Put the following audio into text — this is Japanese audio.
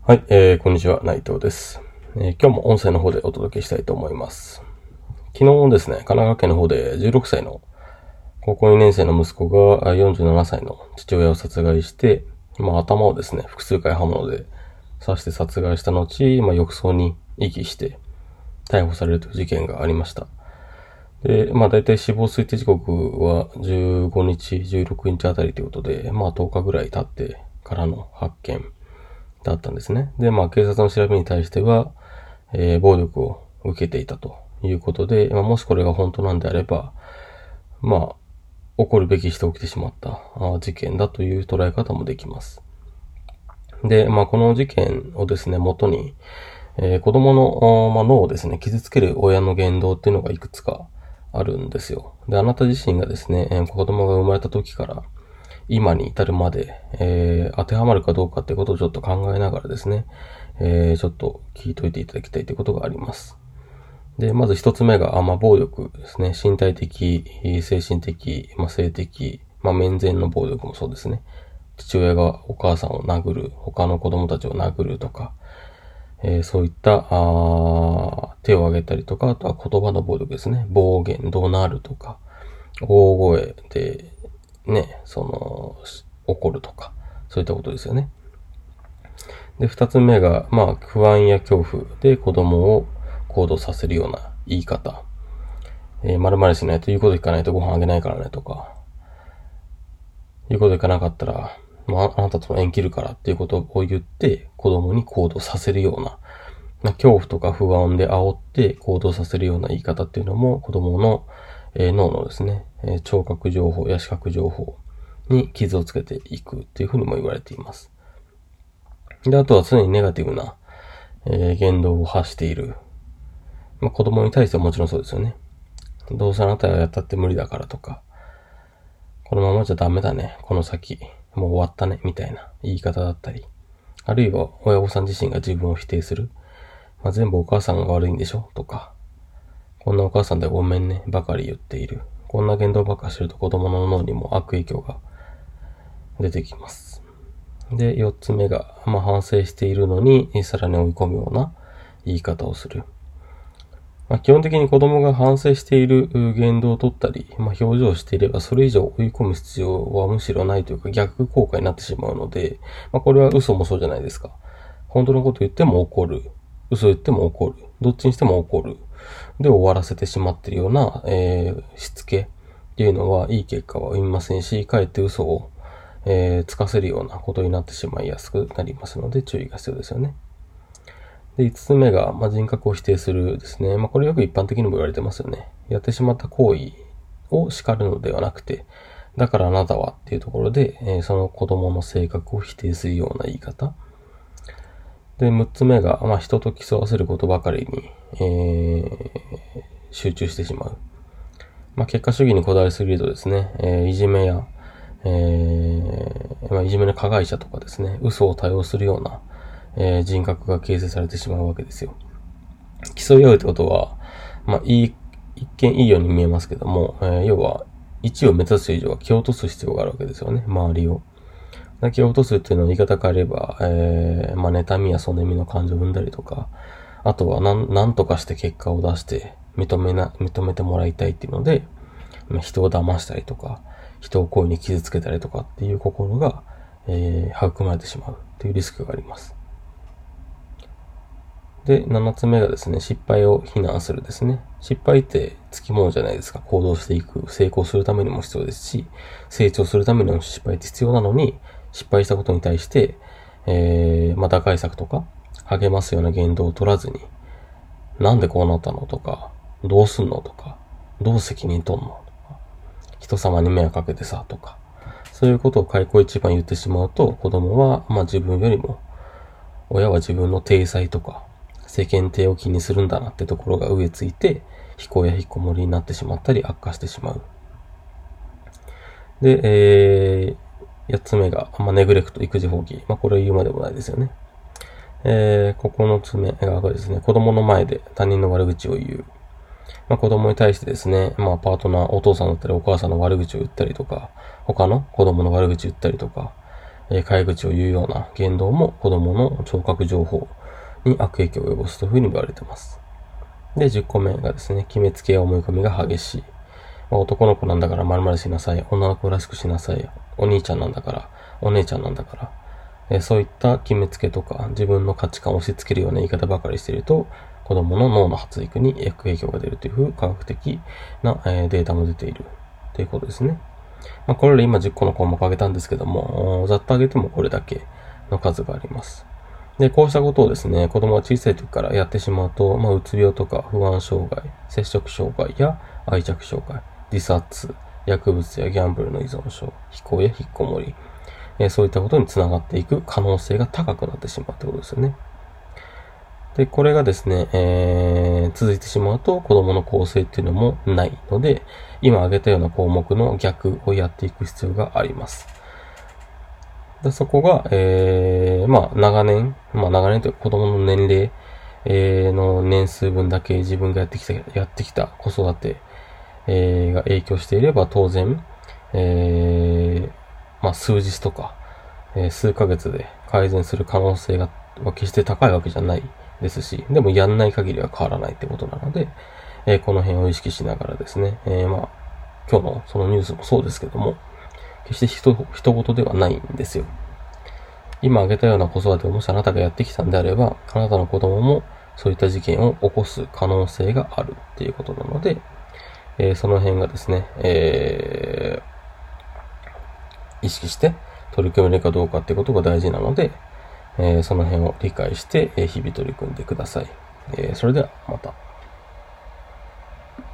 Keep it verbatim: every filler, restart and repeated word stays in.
はい、えー、こんにちは、内藤です、えー。今日も音声の方でお届けしたいと思います。昨日ですね、神奈川県の方でじゅうろくさいの高校にねん生の息子がよんじゅうななさいの父親を殺害して、まあ、頭をですね、複数回刃物で刺して殺害した後、まあ、浴槽に遺棄して逮捕されるという事件がありました。で、まあ、大体死亡推定時刻はじゅうごにち、じゅうろくにちあたりということで、まあ、とおかぐらい経ってからの発見だったんですね。で、まあ、警察の調べに対しては、えー、暴力を受けていたということで、まあ、もしこれが本当なんであれば、まあ、起こるべきして起きてしまった事件だという捉え方もできます。で、まあ、この事件をですね、元に、えー、子供の、まあ、脳をですね、傷つける親の言動っていうのがいくつかあるんですよ。で、あなた自身がですね、えー、子供が生まれた時から今に至るまで、えー、当てはまるかどうかってことをちょっと考えながらですね、えー、ちょっと聞いといていただきたいということがあります。で、まず一つ目が、まあ、暴力ですね。身体的、精神的、まあ、性的、まあ、面前の暴力もそうですね。父親がお母さんを殴る、他の子供たちを殴るとか、えー、そういったあ手を挙げたりとか、あとは言葉の暴力ですね。暴言、怒鳴るとか、大声で、ね、その、怒るとか、そういったことですよね。で、二つ目が、まあ、不安や恐怖で子供を行動させるような言い方。えー、〇〇しないと言うこと聞かないとご飯あげないからねとか、言うこと聞かなかったら、まあ、あなたと縁切るからっていうことを言って子供に行動させるような、まあ、恐怖とか不安で煽って行動させるような言い方っていうのも子供の、えー、脳のですね、えー、聴覚情報や視覚情報に傷をつけていくっていうふうにも言われています。で、あとは常にネガティブな、えー、言動を発している。まあ、子供に対してはもちろんそうですよね。どうせあなたがやったって無理だからとか、このままじゃダメだね、この先、もう終わったね、みたいな言い方だったり、あるいは親御さん自身が自分を否定する。まあ、全部お母さんが悪いんでしょとか、こんなお母さんでごめんね、ばかり言っている。こんな言動ばっかしてると子供の脳にも悪影響が出てきます。で、四つ目が、まあ、反省しているのに、さらに追い込むような言い方をする。まあ、基本的に子供が反省している言動を取ったり、まあ、表情をしていれば、それ以上追い込む必要はむしろないというか逆効果になってしまうので、まあ、これは嘘もそうじゃないですか。本当のこと言っても怒る。嘘言っても怒る。どっちにしても怒る。で終わらせてしまっているような、えー、しつけっていうのは、いい結果は生みませんし、かえって嘘を、えー、つかせるようなことになってしまいやすくなりますので、注意が必要ですよね。で、五つ目が、まあ、人格を否定するですね。まあ、これよく一般的にも言われてますよね。やってしまった行為を叱るのではなくて、だからあなたはっていうところで、えー、その子供の性格を否定するような言い方。で、六つ目が、まあ、人と競わせることばかりに、えー、集中してしまう。まあ、結果主義にこだわりすぎるとですね、えー、いじめや、えー、まあ、いじめの加害者とかですね、嘘を多用するような、えー、人格が形成されてしまうわけですよ。競い合うってことは、まあ、いい、一見いいように見えますけども、えー、要は、一を目指す以上は蹴落とす必要があるわけですよね、周りを。蹴落とすっていうのは言い方変えれば、えー、まあ、妬みやそねみの感情を生んだりとか、あとはなん、なんとかして結果を出して、認めな、認めてもらいたいっていうので、人を騙したりとか、人を故意に傷つけたりとかっていう心が、えー、育まれてしまうっていうリスクがあります。で、七つ目がですね、失敗を非難するですね。失敗ってつきものじゃないですか。行動していく、成功するためにも必要ですし、成長するためにも失敗って必要なのに、失敗したことに対して、えー、まあ、打開策とか、励ますような言動を取らずに、なんでこうなったのとか、どうすんのとか、どう責任取んのとか、人様に迷惑かけてさ、とか、そういうことを開口一番言ってしまうと、子供は、まあ、自分よりも、親は自分の体裁とか、世間体を気にするんだなってところが植えついて、非行や引きこもりになってしまったり悪化してしまう。で、えー、八つ目が、まあ、ネグレクト、育児放棄。まあ、これ言うまでもないですよね。えー、九つ目がですね、子供の前で他人の悪口を言う。まあ、子供に対してですね、まあ、パートナー、お父さんだったりお母さんの悪口を言ったりとか、他の子供の悪口を言ったりとか、 えー、飼い口を言うような言動も子供の聴覚情報に悪影響を及ぼすというふうに言われています。で、じゅっこめがですね、決めつけや思い込みが激しい。まあ、男の子なんだから丸々しなさい。女の子らしくしなさい。お兄ちゃんなんだから、お姉ちゃんなんだから。えー、そういった決めつけとか自分の価値観を押し付けるような言い方ばかりしていると、子供の脳の発育に悪影響が出るという科学的な、えー、データも出ているということですね。まあ、これら今じゅっこの項目挙げたんですけども、ざっと挙げてもこれだけの数があります。で、こうしたことをですね、子供が小さい時からやってしまうと、まあ、うつ病とか不安障害、摂食障害や愛着障害、自殺、薬物やギャンブルの依存症、非行や引っこもり、えー、そういったことにつながっていく可能性が高くなってしまうということですよね。で、これがですね、えー、続いてしまうと子供の構成っていうのもないので、今挙げたような項目の逆をやっていく必要があります。で、そこが、えー、まあ、長年、まあ、長年というか子供の年齢、えー、の年数分だけ自分がやってきた、やってきた子育て、えー、が影響していれば当然、えー、まあ、数日とか、えー、数ヶ月で改善する可能性が決して高いわけじゃないですし、でもやんない限りは変わらないってことなので、えー、この辺を意識しながらですね、えー、まあ、今日のそのニュースもそうですけども、決して人、人事ではないんですよ。今挙げたような子育てをもしあなたがやってきたんであれば、あなたの子供もそういった事件を起こす可能性があるっていうことなので、えー、その辺がですね、えー、意識して取り組めるかどうかっていうことが大事なので、えー、その辺を理解して、日々取り組んでください。えー、それではまた。